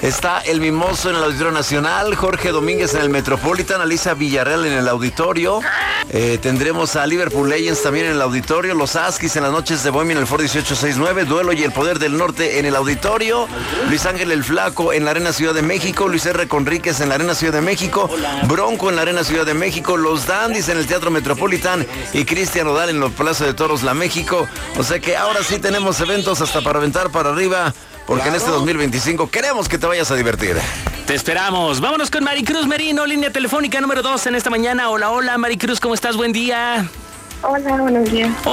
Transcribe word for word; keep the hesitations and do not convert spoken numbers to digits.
Está El Mimoso en el Auditorio Nacional, Jorge Domínguez en el Metropolitan, Alisa Villarreal en el Auditorio. Eh, tendremos a Liverpool Legends también en el Auditorio, Los Askis en las noches de Bohemia en el Foro dieciocho sesenta y nueve, Duelo y El Poder del Norte en el Auditorio, Luis Ángel el Flaco en la Arena Ciudad de México, Luis R. Conríquez en la Arena Ciudad de México, Bronco en la Arena Ciudad de México, Los Dandys en el Teatro Metropolitan y Cristian Nodal en los Palacio de Toros La México. O sea que ahora sí tenemos eventos hasta para aventar para arriba, porque claro, en este dos mil veinticinco queremos que te vayas a divertir. Te esperamos. Vámonos con Maricruz Merino, línea telefónica número dos en esta mañana. Hola, hola, Maricruz, ¿cómo estás? Buen día. Hola, buenos días.